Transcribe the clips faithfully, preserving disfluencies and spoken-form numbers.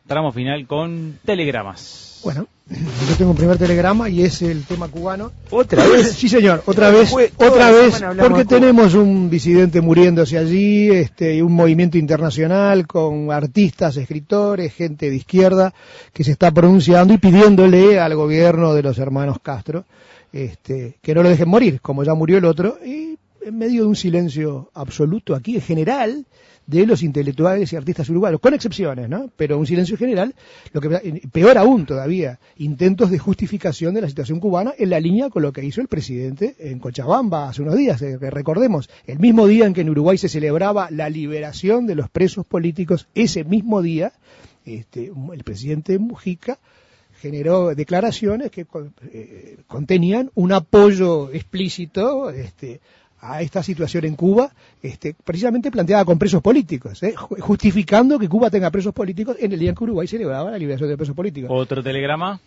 tramo final con telegramas. Bueno, yo tengo un primer telegrama y es el tema cubano. ¿Otra vez? Sí, señor, otra vez, Fue, otra vez, porque tenemos un disidente muriéndose allí, este, y un movimiento internacional con artistas, escritores, gente de izquierda que se está pronunciando y pidiéndole al gobierno de los hermanos Castro este, que no lo dejen morir, como ya murió el otro, y en medio de un silencio absoluto aquí en general de los intelectuales y artistas uruguayos, con excepciones, ¿no? Pero un silencio general, lo que peor aún todavía, intentos de justificación de la situación cubana en la línea con lo que hizo el presidente en Cochabamba hace unos días, eh, recordemos, el mismo día en que en Uruguay se celebraba la liberación de los presos políticos, ese mismo día, este, el presidente Mujica generó declaraciones que eh, contenían un apoyo explícito, este, a esta situación en Cuba, este, precisamente planteada con presos políticos, ¿eh? justificando que Cuba tenga presos políticos en el día en que Uruguay celebraba la liberación de presos políticos. ¿Otro telegrama?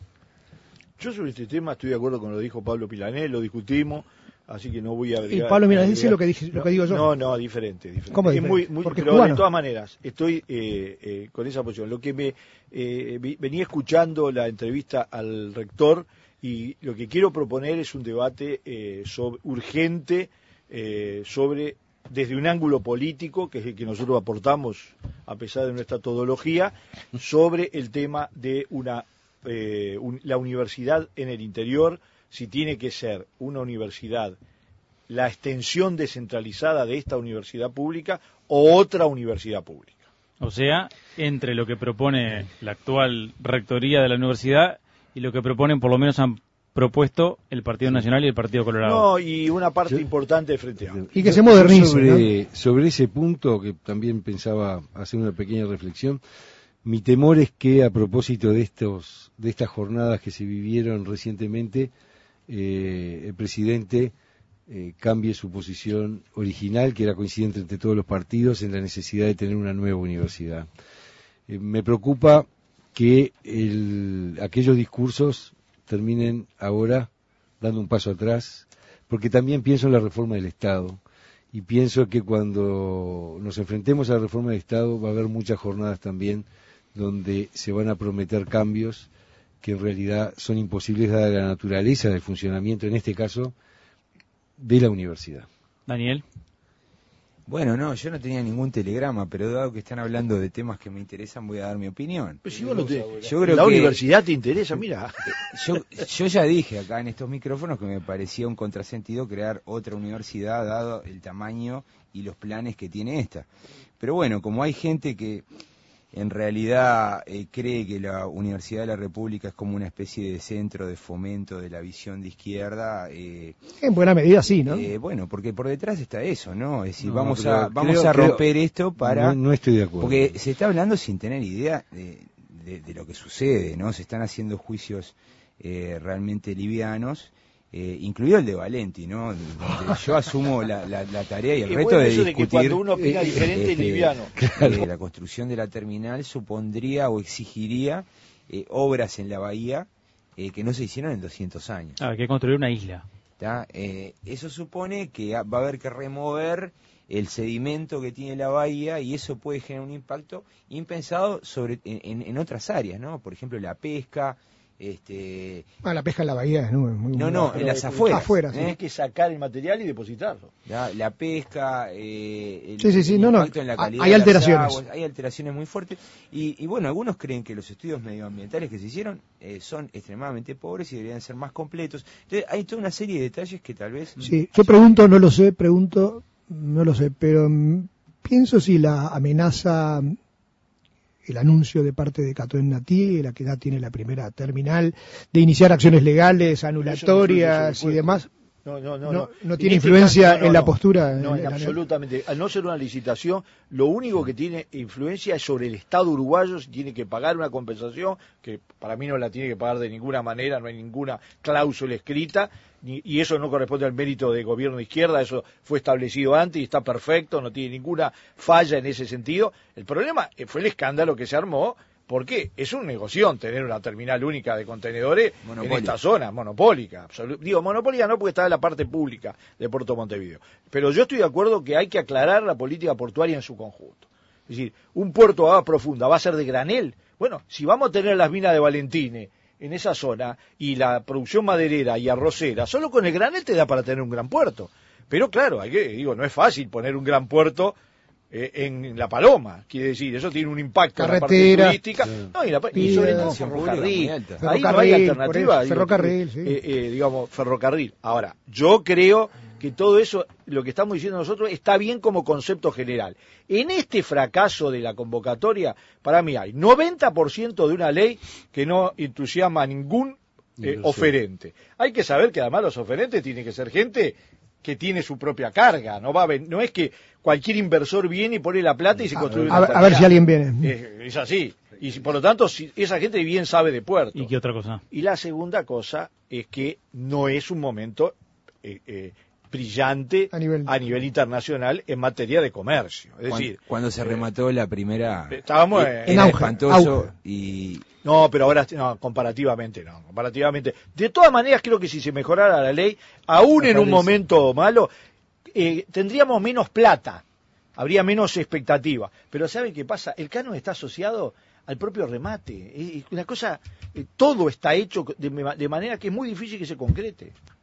Yo sobre este tema estoy de acuerdo con lo que dijo Pablo Pilané, lo discutimos, así que no voy a agregar. Y Pablo Pilané dice lo que, dije, no, lo que digo yo. No, no, diferente. diferente. ¿Cómo es diferente? muy, muy, Porque pero cubano. de todas maneras, estoy eh, eh, con esa posición. Lo que me eh, venía escuchando la entrevista al rector y lo que quiero proponer es un debate eh, sobre, urgente eh, sobre, desde un ángulo político, que es el que nosotros aportamos a pesar de nuestra todología, sobre el tema de una eh, un, la universidad en el interior, si tiene que ser una universidad, la extensión descentralizada de esta universidad pública o otra universidad pública. O sea, entre lo que propone la actual rectoría de la universidad y lo que proponen, por lo menos han propuesto el Partido Nacional y el Partido Colorado. No, y una parte Yo, importante de Frente Amplio. Y que se modernice. Sobre, ¿no? sobre ese punto, que también pensaba hacer una pequeña reflexión, mi temor es que a propósito de estos de estas jornadas que se vivieron recientemente, eh, el presidente eh, cambie su posición original, que era coincidente entre todos los partidos, en la necesidad de tener una nueva universidad. Eh, me preocupa que el, aquellos discursos terminen ahora dando un paso atrás, porque también pienso en la reforma del Estado, y pienso que cuando nos enfrentemos a la reforma del Estado va a haber muchas jornadas también donde se van a prometer cambios que en realidad son imposibles dada la naturaleza del funcionamiento, en este caso, de la universidad. Daniel. Bueno, no, yo no tenía ningún telegrama, pero dado que están hablando de temas que me interesan, voy a dar mi opinión. Pero si vos no te, yo creo la que, universidad te interesa, mira. Yo, yo ya dije acá en estos micrófonos que me parecía un contrasentido crear otra universidad dado el tamaño y los planes que tiene esta. Pero bueno, como hay gente que en realidad eh, cree que la Universidad de la República es como una especie de centro de fomento de la visión de izquierda. Eh, en buena medida sí, ¿no? Eh, bueno, porque por detrás está eso, ¿no? Es decir, No, vamos a vamos creo, a romper creo, esto para... No, no estoy de acuerdo. Porque se está hablando sin tener idea de, de, de lo que sucede, ¿no? Se están haciendo juicios eh, realmente livianos. Eh, incluido el de Valenti, ¿no? Donde yo asumo la, la, la tarea y el y reto bueno, de eso discutir. De que cuando uno opina diferente este, es liviano. Eh, la construcción de la terminal supondría o exigiría eh, obras en la bahía eh, que no se hicieron en doscientos años. Ah, hay que construir una isla. Eh, eso supone que va a haber que remover el sedimento que tiene la bahía y eso puede generar un impacto impensado sobre en, en otras áreas, ¿no? Por ejemplo, la pesca. Este... Ah, la pesca en la bahía es muy, muy no, muy no, en las afueras. afueras ¿eh? Tienes que sacar el material y depositarlo. La, la pesca, eh, el, sí, sí, sí, el no, impacto no. en la calidad hay de las alteraciones. aguas, hay alteraciones muy fuertes y, y bueno, algunos creen que los estudios medioambientales que se hicieron eh, son extremadamente pobres y deberían ser más completos. Entonces hay toda una serie de detalles que tal vez... Sí, yo pregunto, no lo sé, pregunto, no lo sé, pero um, pienso si la amenaza... el anuncio de parte de Catoen Natí, la que ya tiene la primera terminal, de iniciar acciones legales, anulatorias y demás, no, no, no, no, no. no tiene este influencia caso, no, en la no, postura. No, en en la, absolutamente. Al no ser una licitación, lo único que tiene influencia es sobre el Estado uruguayo, si tiene que pagar una compensación, que para mí no la tiene que pagar de ninguna manera, no hay ninguna cláusula escrita, ni, y eso no corresponde al mérito del gobierno de izquierda, eso fue establecido antes y está perfecto, no tiene ninguna falla en ese sentido. El problema fue el escándalo que se armó, porque es un negocio tener una terminal única de contenedores Monopolio. En esta zona, monopólica. Digo, monopólica no porque está en la parte pública de Puerto Montevideo. Pero yo estoy de acuerdo que hay que aclarar la política portuaria en su conjunto. Es decir, un puerto de agua profunda va a ser de granel. Bueno, si vamos a tener las minas de Valentine en esa zona y la producción maderera y arrocera, solo con el granel te da para tener un gran puerto. Pero claro, hay que, digo, no es fácil poner un gran puerto eh, en La Paloma, quiere decir, eso tiene un impacto Carretera, en la parte turística, sí. no, y, la, y Pida, sobre todo ferrocarril, ferrocarril, ahí no hay alternativa, digo, ferrocarril, sí. eh, eh, digamos, ferrocarril. Ahora, yo creo que todo eso, lo que estamos diciendo nosotros, está bien como concepto general. En este fracaso de la convocatoria, para mí hay noventa por ciento de una ley que no entusiasma a ningún eh, oferente. Hay que saber que además los oferentes tienen que ser gente que tiene su propia carga, no va a ven, no es que cualquier inversor viene y pone la plata y se construye a, una a, a ver si alguien viene. Es, es así. Y si, por lo tanto, si esa gente bien sabe de puerto. ¿Y qué otra cosa? Y la segunda cosa es que no es un momento eh, eh, brillante a nivel... a nivel internacional en materia de comercio. Es cuando, decir, cuando se eh, remató la primera, estábamos eh, en era auge, espantoso auge. y no, pero ahora no, comparativamente no, comparativamente. De todas maneras, creo que si se mejorara la ley, aún en un momento malo, eh, tendríamos menos plata, habría menos expectativa. Pero ¿saben qué pasa? El canon está asociado al propio remate. Es una cosa, eh, todo está hecho de, de manera que es muy difícil que se concrete.